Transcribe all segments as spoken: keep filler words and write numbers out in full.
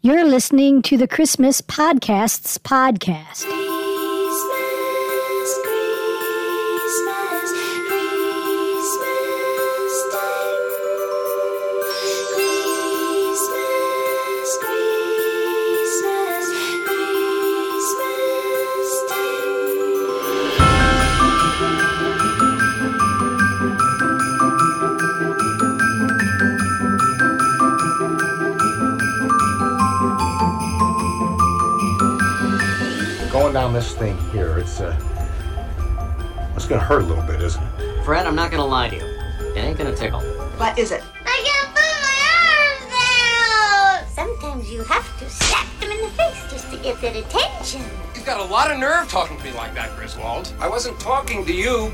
You're listening to the Christmas Podcasts podcast. Christmas, Christmas, Christmas time. Christmas, Christmas, Christmas Going down this thing here, it's uh, it's gonna hurt a little bit, isn't it? Fred, I'm not gonna lie to you. It ain't gonna tickle. What is it? I can't put my arms down! Sometimes you have to slap them in the face just to get their attention. You've got a lot of nerve talking to me like that, Griswold. I wasn't talking to you.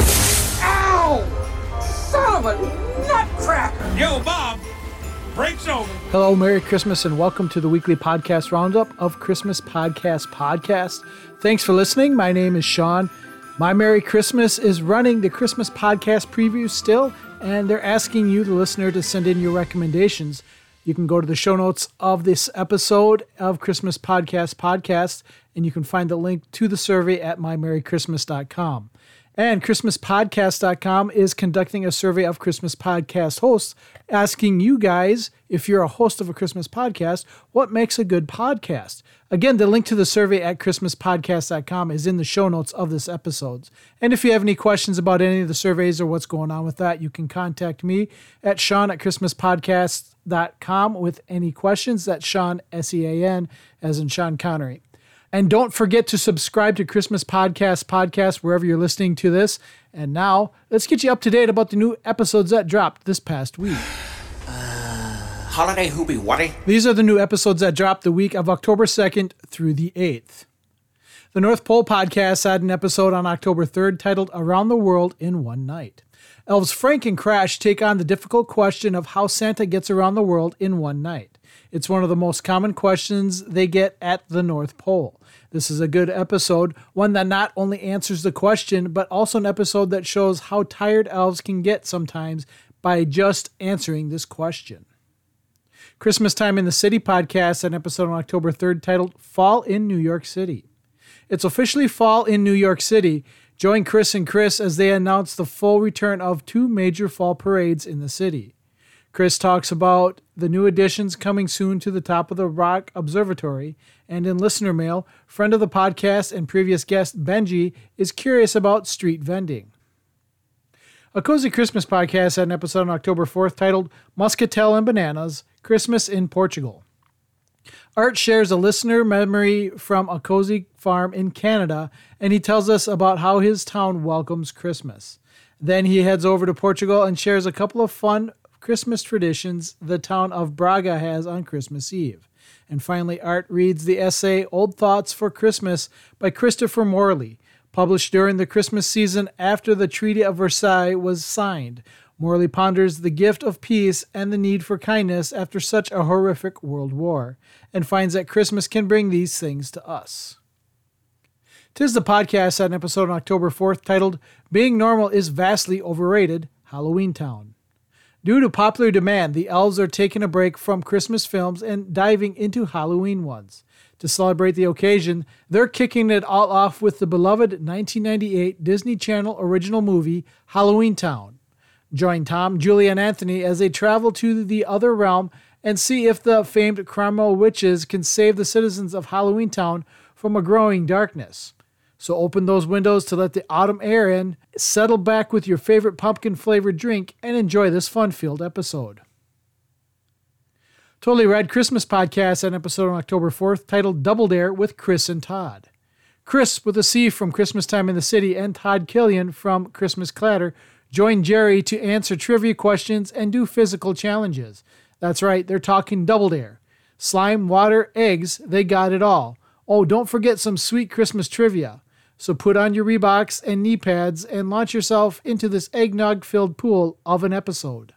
Ow! Son of a nutcracker! Yo, Bob, break's over. Hello, Merry Christmas, and welcome to the weekly podcast roundup of Christmas Podcast Podcast. Thanks for listening. My name is Sean. My Merry Christmas is running the Christmas Podcast preview still, and they're asking you, the listener, to send in your recommendations. You can go to the show notes of this episode of Christmas Podcast Podcast, and you can find the link to the survey at my merry christmas dot com. And Christmas Podcast dot com is conducting a survey of Christmas Podcast hosts, asking you guys, if you're a host of a Christmas podcast, what makes a good podcast? Again, the link to the survey at Christmas Podcast dot com is in the show notes of this episode. And if you have any questions about any of the surveys or what's going on with that, you can contact me at Sean at Christmas Podcast dot com with any questions. That's Sean, S E A N, as in Sean Connery. And don't forget to subscribe to Christmas Podcast Podcast wherever you're listening to this. And now, let's get you up to date about the new episodes that dropped this past week. Uh, holiday hoopy whatty? These are the new episodes that dropped the week of October second through the eighth. The North Pole Podcast had an episode on October third titled Around the World in One Night. Elves Frank and Crash take on the difficult question of how Santa gets around the world in one night. It's one of the most common questions they get at the North Pole. This is a good episode, one that not only answers the question, but also an episode that shows how tired elves can get sometimes by just answering this question. Christmas Time in the City podcast, an episode on October third titled Fall in New York City. It's officially fall in New York City. Join Chris and Chris as they announce the full return of two major fall parades in the city. Chris talks about the new additions coming soon to the Top of the Rock Observatory, and in listener mail, friend of the podcast and previous guest Benji is curious about street vending. A Cozy Christmas podcast had an episode on October fourth titled Muscatel and Bananas, Christmas in Portugal. Art shares a listener memory from a cozy farm in Canada, and he tells us about how his town welcomes Christmas. Then he heads over to Portugal and shares a couple of fun Christmas traditions the town of Braga has on Christmas Eve. And finally, Art reads the essay Old Thoughts for Christmas by Christopher Morley, published during the Christmas season after the Treaty of Versailles was signed. Morley ponders the gift of peace and the need for kindness after such a horrific world war, and finds that Christmas can bring these things to us. 'Tis the Podcast had an episode on October fourth titled Being Normal is Vastly Overrated, Halloween Town. Due to popular demand, the elves are taking a break from Christmas films and diving into Halloween ones. To celebrate the occasion, they're kicking it all off with the beloved nineteen ninety-eight Disney Channel original movie, Halloween Town. Join Tom, Julie, and Anthony as they travel to the other realm and see if the famed Cromwell witches can save the citizens of Halloween Town from a growing darkness. So open those windows to let the autumn air in, settle back with your favorite pumpkin-flavored drink, and enjoy this fun-filled episode. Totally Rad Christmas podcast, an episode on October fourth titled Double Dare with Chris and Todd. Chris, with a C from Christmas Time in the City, and Todd Killian from Christmas Clatter join Jerry to answer trivia questions and do physical challenges. That's right, they're talking Double Dare. Slime, water, eggs, they got it all. Oh, don't forget some sweet Christmas trivia. So put on your Reeboks and knee pads and launch yourself into this eggnog-filled pool of an episode.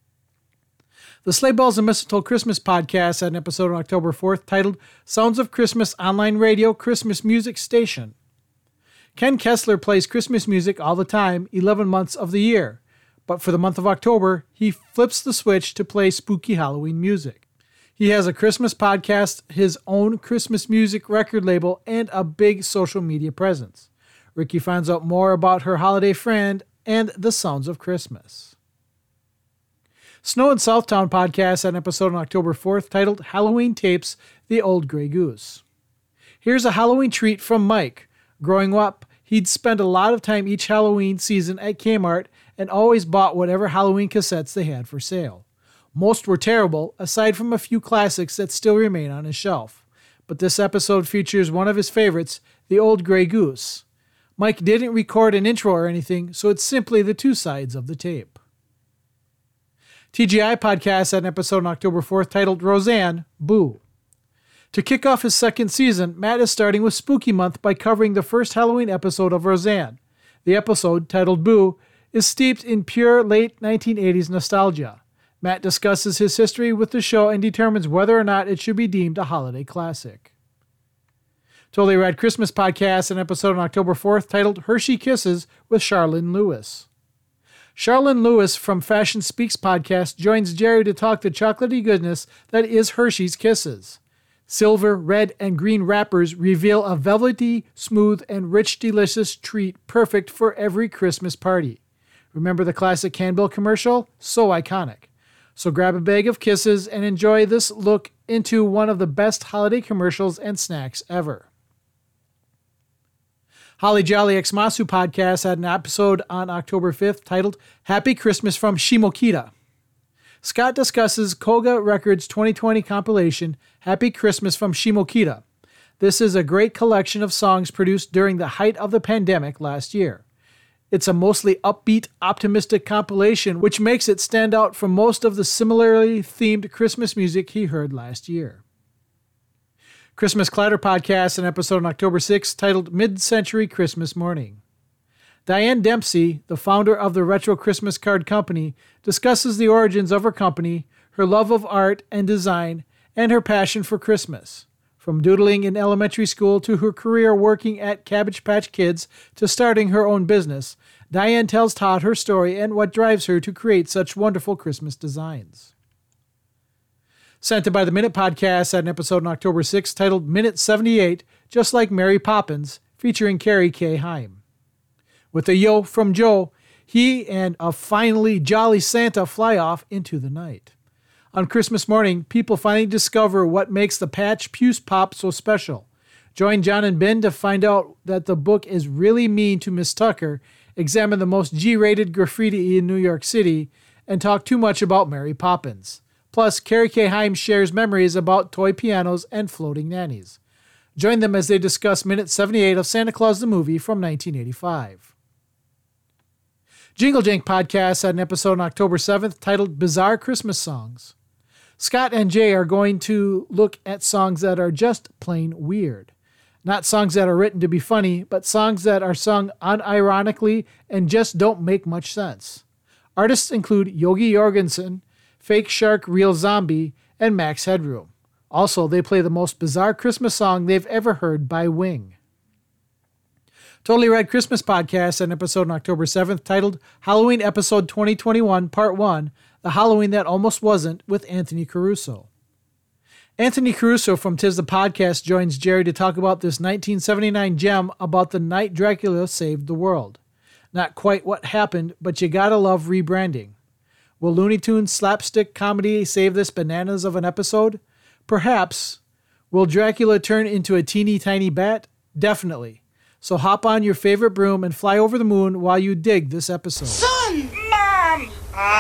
The Sleigh Bells and Mistletoe Christmas podcast had an episode on October fourth titled Sounds of Christmas Online Radio Christmas Music Station. Ken Kessler plays Christmas music all the time, eleven months of the year. But for the month of October, he flips the switch to play spooky Halloween music. He has a Christmas podcast, his own Christmas music record label, and a big social media presence. Ricky finds out more about her holiday friend and the sounds of Christmas. Snow and Southtown podcast had an episode on October fourth titled Halloween Tapes, The Old Grey Goose. Here's a Halloween treat from Mike. Growing up, he'd spend a lot of time each Halloween season at Kmart and always bought whatever Halloween cassettes they had for sale. Most were terrible, aside from a few classics that still remain on his shelf. But this episode features one of his favorites, The Old Grey Goose. Mike didn't record an intro or anything, so it's simply the two sides of the tape. T G I Podcast had an episode on October fourth titled Roseanne, Boo. To kick off his second season, Matt is starting with Spooky Month by covering the first Halloween episode of Roseanne. The episode, titled Boo, is steeped in pure late nineteen eighties nostalgia. Matt discusses his history with the show and determines whether or not it should be deemed a holiday classic. Totally Rad Christmas Podcast, an episode on October fourth titled Hershey Kisses with Charlene Lewis. Charlene Lewis from Fashion Speaks podcast joins Jerry to talk the chocolatey goodness that is Hershey's Kisses. Silver, red, and green wrappers reveal a velvety, smooth, and rich, delicious treat perfect for every Christmas party. Remember the classic Canbill commercial? So iconic. So grab a bag of Kisses and enjoy this look into one of the best holiday commercials and snacks ever. Holly Jolly Xmasu podcast had an episode on October fifth titled Happy Christmas from Shimokita. Scott discusses Koga Records' twenty twenty compilation Happy Christmas from Shimokita. This is a great collection of songs produced during the height of the pandemic last year. It's a mostly upbeat, optimistic compilation which makes it stand out from most of the similarly themed Christmas music he heard last year. Christmas Clatter podcast, an episode on October sixth titled Mid-Century Christmas Morning. Diane Dempsey, the founder of the Retro Christmas Card Company, discusses the origins of her company, her love of art and design, and her passion for Christmas. From doodling in elementary school to her career working at Cabbage Patch Kids to starting her own business, Diane tells Todd her story and what drives her to create such wonderful Christmas designs. Santa by the Minute podcast had an episode on October sixth titled Minute seventy-eight, Just Like Mary Poppins, featuring Carrie K. Heim. With a yo from Joe, he and a finally jolly Santa fly off into the night. On Christmas morning, people finally discover what makes the Patch Puce Pop so special. Join John and Ben to find out that the book is really mean to Miss Tucker, examine the most G-rated graffiti in New York City, and talk too much about Mary Poppins. Plus, Carrie K. Heim shares memories about toy pianos and floating nannies. Join them as they discuss Minute seventy-eight of Santa Claus the Movie from nineteen eighty-five. Jingle Jank Podcast had an episode on October seventh titled Bizarre Christmas Songs. Scott and Jay are going to look at songs that are just plain weird. Not songs that are written to be funny, but songs that are sung unironically and just don't make much sense. Artists include Yogi Jorgensen, Fake Shark Real Zombie, and Max Headroom. Also, they play the most bizarre Christmas song they've ever heard by Wing. Totally Rad Christmas Podcast had an episode on October seventh titled Halloween Episode twenty twenty-one Part one, The Halloween That Almost Wasn't, with Anthony Caruso. Anthony Caruso from Tis the Podcast joins Jerry to talk about this nineteen seventy-nine gem about the night Dracula saved the world. Not quite what happened, but you gotta love rebranding. Will Looney Tunes slapstick comedy save this bananas of an episode? Perhaps. Will Dracula turn into a teeny tiny bat? Definitely. So hop on your favorite broom and fly over the moon while you dig this episode. Son! Mom!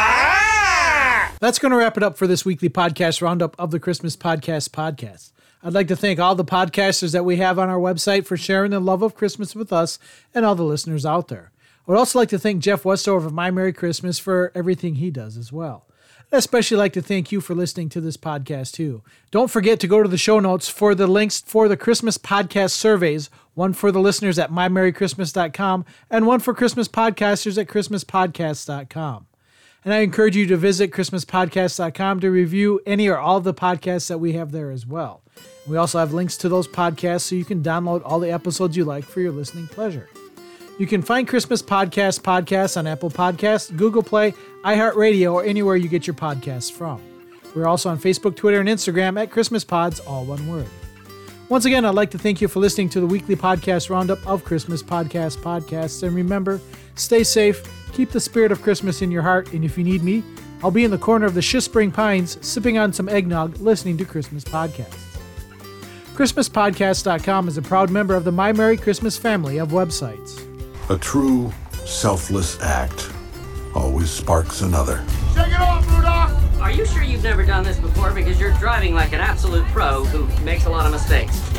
Ah! That's going to wrap it up for this weekly podcast roundup of the Christmas Podcast podcast. I'd like to thank all the podcasters that we have on our website for sharing the love of Christmas with us and all the listeners out there. I would also like to thank Jeff Westover of My Merry Christmas for everything he does as well. I'd especially like to thank you for listening to this podcast too. Don't forget to go to the show notes for the links for the Christmas podcast surveys, one for the listeners at my merry christmas dot com and one for Christmas podcasters at christmas podcasts dot com. And I encourage you to visit christmas podcasts dot com to review any or all of the podcasts that we have there as well. We also have links to those podcasts so you can download all the episodes you like for your listening pleasure. You can find Christmas Podcast podcasts on Apple Podcasts, Google Play, iHeartRadio, or anywhere you get your podcasts from. We're also on Facebook, Twitter, and Instagram at Christmas Pods, all one word. Once again, I'd like to thank you for listening to the weekly podcast roundup of Christmas Podcast podcasts. And remember, stay safe, keep the spirit of Christmas in your heart, and if you need me, I'll be in the corner of the Shispring Pines sipping on some eggnog listening to Christmas podcasts. Christmas Podcast dot com is a proud member of the My Merry Christmas family of websites. A true, selfless act always sparks another. Shake it off, Rudolph! Are you sure you've never done this before? Because you're driving like an absolute pro who makes a lot of mistakes.